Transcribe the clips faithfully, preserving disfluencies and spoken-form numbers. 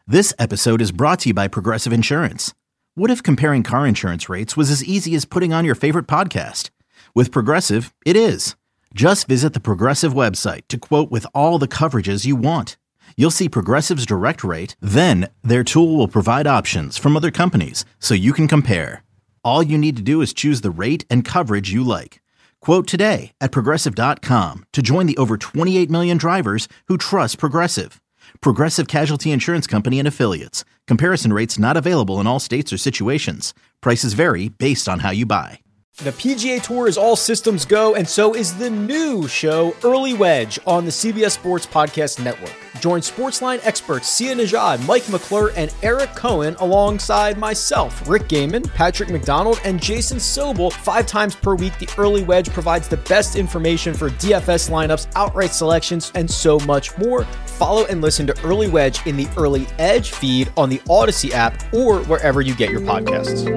This episode is brought to you by Progressive Insurance. What if comparing car insurance rates was as easy as putting on your favorite podcast? With Progressive, it is. Just visit the Progressive website to quote with all the coverages you want. You'll see Progressive's direct rate, then their tool will provide options from other companies so you can compare. All you need to do is choose the rate and coverage you like. Quote today at progressive dot com to join the over twenty-eight million drivers who trust Progressive. Progressive Casualty Insurance Company and Affiliates. Comparison rates not available in all states or situations. Prices vary based on how you buy. The P G A Tour is all systems go, and so is the new show, Early Wedge, on the C B S Sports Podcast Network. Join Sportsline experts Sia Nejad, Mike McClure, and Eric Cohen alongside myself, Rick Gaiman, Patrick McDonald, and Jason Sobel. Five times per week, the Early Wedge provides the best information for D F S lineups, outright selections, and so much more. Follow and listen to Early Wedge in the Early Edge feed on the Odyssey app or wherever you get your podcasts.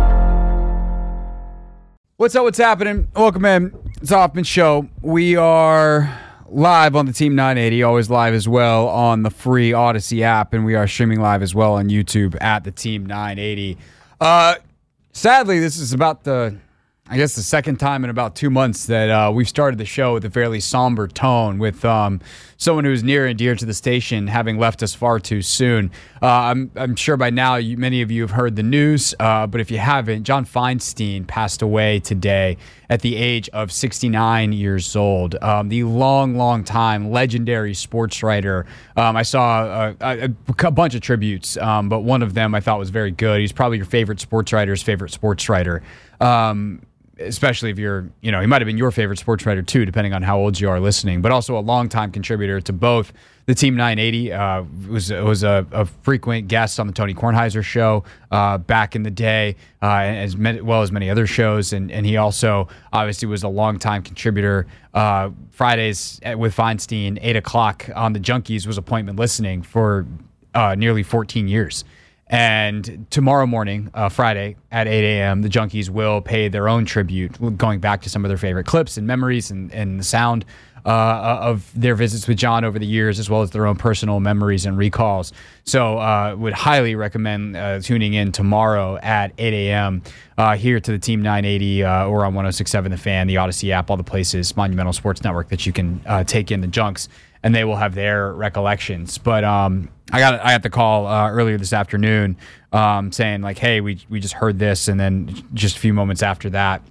What's up? What's happening? Welcome in. It's Hoffman Show. We are live on the Team nine eighty, always live as well on the free Odyssey app, and we are streaming live as well on YouTube at the Team nine eighty. Uh, sadly, this is about the, I guess, the second time in about two months that uh, we've started the show with a fairly somber tone, with um, someone who's near and dear to the station having left us far too soon. Uh, I'm, I'm sure by now you, many of you have heard the news, uh, but if you haven't, John Feinstein passed away today at the age of sixty-nine years old. Um, the long, long time legendary sports writer. Um, I saw a, a, a bunch of tributes, um, but one of them I thought was very good. He's probably your favorite sports writer's favorite sports writer. Um, especially if you're, you know, he might have been your favorite sports writer too, depending on how old you are listening, but also a longtime contributor to both the Team nine eighty, uh, was was a, a frequent guest on the Tony Kornheiser show uh, back in the day, uh, as many, well as many other shows, and and he also obviously was a longtime contributor. Uh, Fridays with Feinstein, eight o'clock on the Junkies was appointment listening for uh, nearly fourteen years. And tomorrow morning, uh, Friday at eight a.m., the Junkies will pay their own tribute, going back to some of their favorite clips and memories and, and the sound uh, of their visits with John over the years, as well as their own personal memories and recalls. So uh, would highly recommend uh, tuning in tomorrow at eight a.m. Uh, here to the Team nine eighty uh, or on one oh six point seven The Fan, the Odyssey app, all the places, Monumental Sports Network, that you can uh, take in the Junks, and they will have their recollections. But um, I got I got the call uh, earlier this afternoon um, saying, like, hey, we we just heard this, and then just a few moments after that,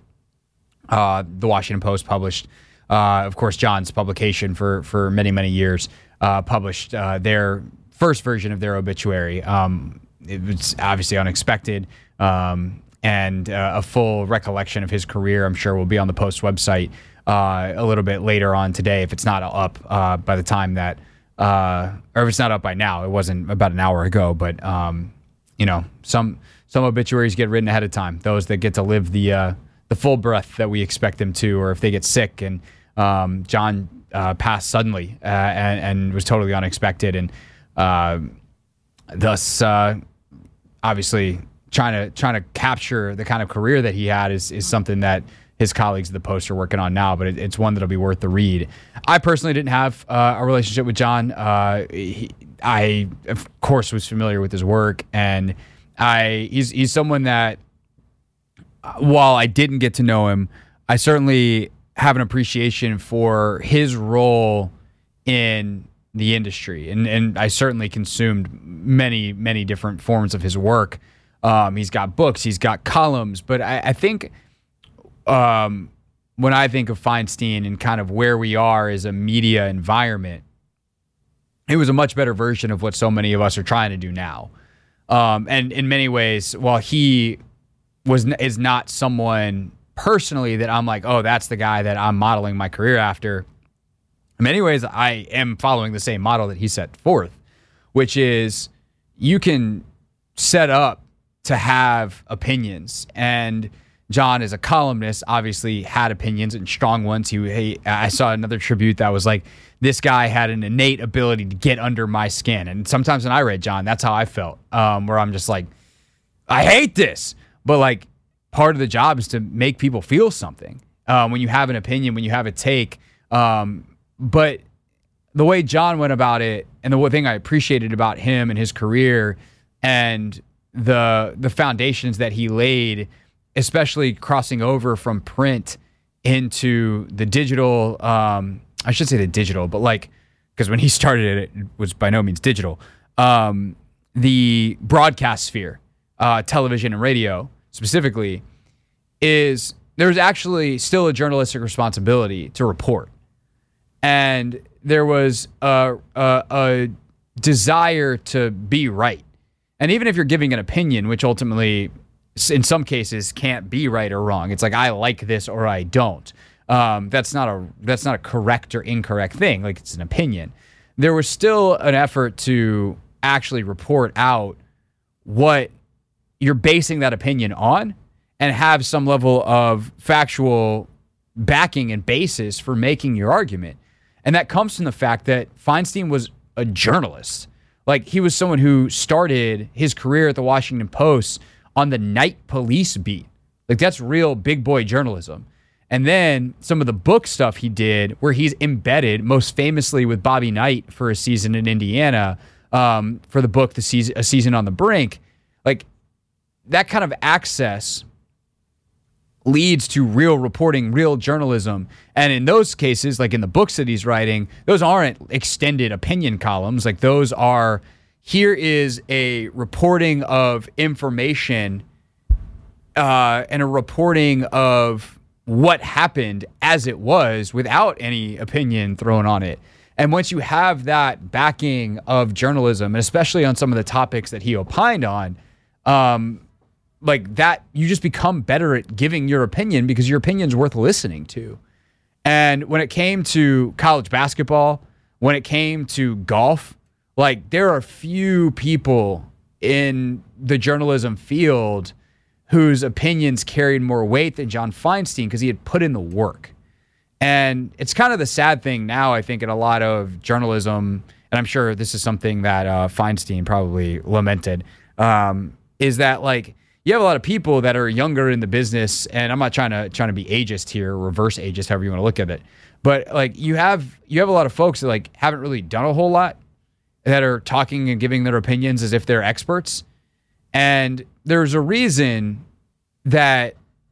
uh, the Washington Post published, uh, of course, John's publication for for many many years, uh, published uh, their first version of their obituary. Um, it was obviously unexpected, um, and uh, a full recollection of his career, I'm sure, will be on the Post website Uh, a little bit later on today, if it's not up uh, by the time that, uh, or if it's not up by now. It wasn't about an hour ago, but um, you know, some some obituaries get written ahead of time. Those that get to live the uh, the full breath that we expect them to, or if they get sick. And um, John uh, passed suddenly uh, and, and was totally unexpected, and uh, thus uh, obviously trying to trying to capture the kind of career that he had is is something that his colleagues at the Post are working on now, but it, it's one that'll be worth the read. I personally didn't have uh, a relationship with John. Uh, he, I, of course, was familiar with his work, and I he's he's someone that, while I didn't get to know him, I certainly have an appreciation for his role in the industry, and and I certainly consumed many many different forms of his work. Um, he's got books, he's got columns, but I, I think. Um, when I think of Feinstein and kind of where we are as a media environment, it was a much better version of what so many of us are trying to do now. Um, and in many ways, while he was is not someone personally that I'm like, oh, that's the guy that I'm modeling my career after, in many ways, I am following the same model that he set forth, which is you can set up to have opinions. And John, as a columnist, obviously had opinions and strong ones. He, he, I saw another tribute that was like, this guy had an innate ability to get under my skin. And sometimes when I read John, that's how I felt, um, where I'm just like, I hate this. But like, part of the job is to make people feel something. Um, when you have an opinion, when you have a take. Um, but the way John went about it, and the one thing I appreciated about him and his career and the the foundations that he laid, especially crossing over from print into the digital, um, I should say the digital, but like, because when he started it, it was by no means digital, um, the broadcast sphere, uh, television and radio specifically, is there's actually still a journalistic responsibility to report. And there was a, a, a desire to be right. And even if you're giving an opinion, which ultimately in some cases can't be right or wrong, it's like, I like this or I don't. Um, that's not a that's not a correct or incorrect thing. Like, it's an opinion. There was still an effort to actually report out what you're basing that opinion on and have some level of factual backing and basis for making your argument. And that comes from the fact that Feinstein was a journalist. Like, he was someone who started his career at the Washington Post on the night police beat. Like, that's real big boy journalism. And then some of the book stuff he did, where he's embedded, most famously with Bobby Knight for a season in Indiana, um, for the book, the season, A Season on the Brink. Like, that kind of access leads to real reporting, real journalism. And in those cases, like in the books that he's writing, those aren't extended opinion columns. Like, those are, here is a reporting of information uh, and a reporting of what happened as it was without any opinion thrown on it. And once you have that backing of journalism, and especially on some of the topics that he opined on, um, like that, you just become better at giving your opinion because your opinion's worth listening to. And when it came to college basketball, when it came to golf, like, there are few people in the journalism field whose opinions carried more weight than John Feinstein because he had put in the work. And it's kind of the sad thing now, I think, in a lot of journalism, and I'm sure this is something that uh, Feinstein probably lamented, um, is that, like, you have a lot of people that are younger in the business, and I'm not trying to trying to be ageist here, reverse ageist, however you want to look at it, but like you have you have a lot of folks that like haven't really done a whole lot, that are talking and giving their opinions as if they're experts. And there's a reason that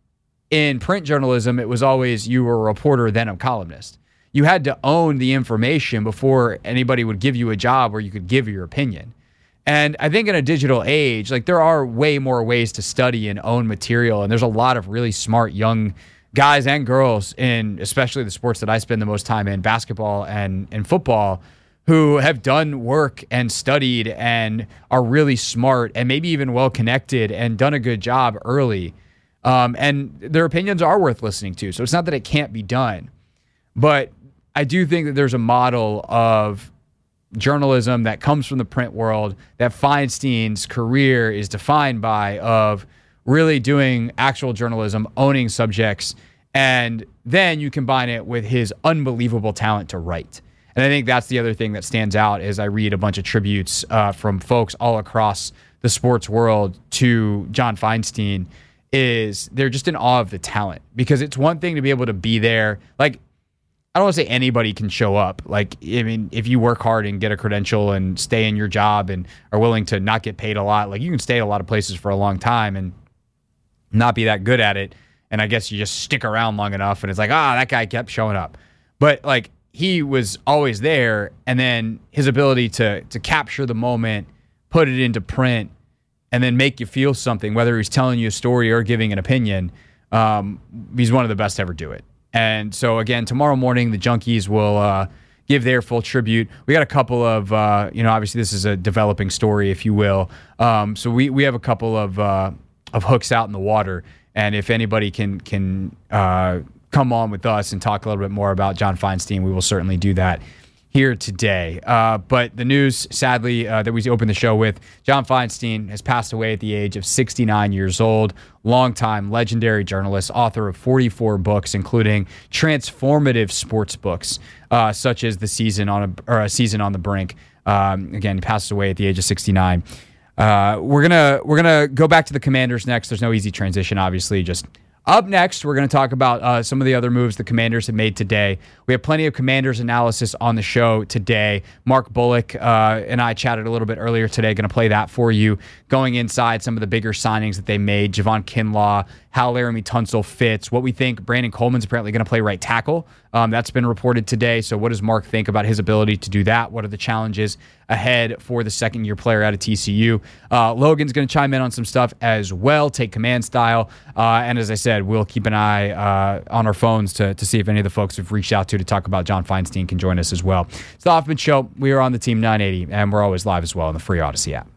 in print journalism, it was always you were a reporter, then a columnist. You had to own the information before anybody would give you a job where you could give your opinion. And I think in a digital age, like, there are way more ways to study and own material. And there's a lot of really smart young guys and girls in especially the sports that I spend the most time in, basketball and, and football, who have done work and studied and are really smart and maybe even well-connected and done a good job early. Um, and their opinions are worth listening to. So it's not that it can't be done. But I do think that there's a model of journalism that comes from the print world that Feinstein's career is defined by, of really doing actual journalism, owning subjects, and then you combine it with his unbelievable talent to write. And I think that's the other thing that stands out as I read a bunch of tributes uh, from folks all across the sports world to John Feinstein, is they're just in awe of the talent. Because it's one thing to be able to be there. Like, I don't want to say anybody can show up. Like, I mean, if you work hard and get a credential and stay in your job and are willing to not get paid a lot, like, you can stay at a lot of places for a long time and not be that good at it. And I guess you just stick around long enough and it's like, ah, that guy kept showing up. But like, he was always there, and then his ability to to capture the moment, put it into print, and then make you feel something, whether he's telling you a story or giving an opinion, um, he's one of the best to ever do it. And so, again, tomorrow morning, the Junkies will uh, give their full tribute. We got a couple of, uh, you know, obviously this is a developing story, if you will. Um, so we we have a couple of uh, of hooks out in the water, and if anybody can can uh, come on with us and talk a little bit more about John Feinstein, we will certainly do that here today. Uh, but the news, sadly, uh, that we opened the show with, John Feinstein has passed away at the age of sixty-nine years old. Longtime legendary journalist, author of forty-four books, including transformative sports books, uh, such as the season on a, or a Season on the Brink. Um, again, he passed away at the age of sixty-nine. Uh, we're gonna we're gonna go back to the Commanders next. There's no easy transition, obviously. Just Up next, we're going to talk about uh, some of the other moves the Commanders have made today. We have plenty of Commanders analysis on the show today. Mark Bullock uh, and I chatted a little bit earlier today. Going to play that for you. Going inside some of the bigger signings that they made. Javon Kinlaw, how Laramie Tunsil fits. What we think Brandon Coleman's apparently going to play right tackle. Um, that's been reported today. So what does Mark think about his ability to do that? What are the challenges ahead for the second-year player out of T C U? Uh, Logan's going to chime in on some stuff as well, take command style. Uh, and as I said, we'll keep an eye uh, on our phones to, to see if any of the folks we've reached out to to talk about John Feinstein can join us as well. It's the Hoffman Show. We are on the Team nine eighty, and we're always live as well on the free Odyssey app.